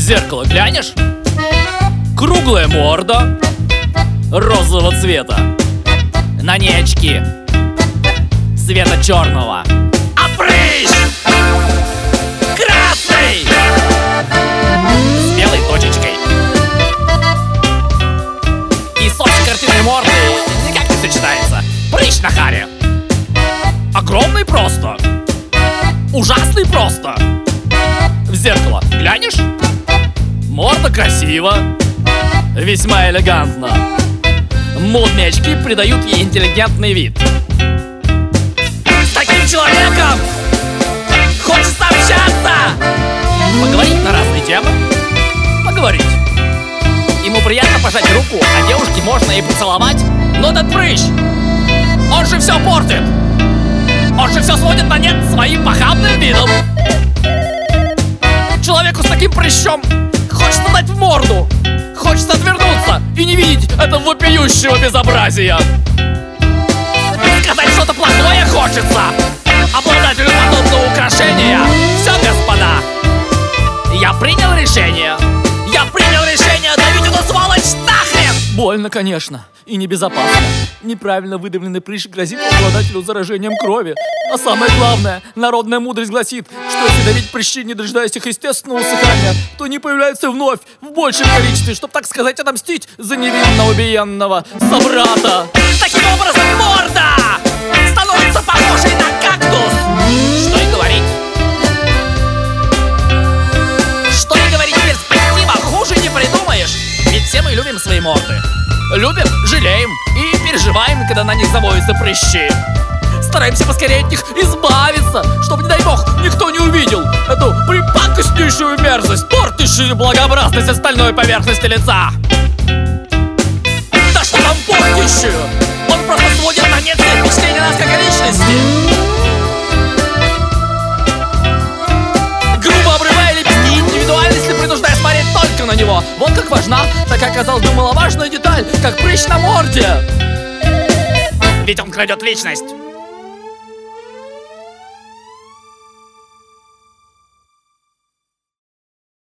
зеркало глянешь? Круглая морда розового цвета, на ней очки цвета черного. А прыщ красный с белой точечкой. И с общей картиной морды никак не сочетается. Прыщ на харе. Огромный просто. Ужасный просто. В зеркало глянешь? Морда красиво, весьма элегантно. Модные очки придают ей интеллигентный вид. С таким человеком хочется общаться. Поговорить на разные темы. Поговорить. Ему приятно пожать руку, а девушке можно и поцеловать. Но этот прыщ, он же все портит. Он же все сводит на нет своим похабным видом. Человеку с таким прыщом хочется дать в морду. Хочется отвернуться и не видеть этого вопиющего безобразия. Сказать что-то плохое хочется обладателю подобного украшения. Все, господа, я принял решение. Я принял решение давить эту сволочь нахрен. Больно, конечно, и небезопасно. Неправильно выдавленный прыщ грозит обладателю заражением крови. А самое главное, народная мудрость гласит, что если давить прыщи, не дожидаясь их естественного усыхания, то они появляются вновь, в большем количестве, чтобы, так сказать, отомстить за невинно убиенного собрата. Таким образом, морда становится похожей на кактус. Что и говорить. Что и говорить, перспектива хуже не придумаешь. Ведь все мы любим свои морды. Любим, жалеем и переживаем, когда на них заводятся прыщи. Стараемся поскорее от них избавиться, чтобы, не дай бог, никто не увидел эту припакостнейшую мерзость, портящую благообразность остальной поверхности лица. Да что там портящую? Он просто сводит на нет все впечатления нас как о личности. Грубо обрывая лепестки индивидуальности, принуждая смотреть только на него. Вот как важна, такая, казалось бы, маловажная деталь, как прыщ на морде. Ведь он крадет личность.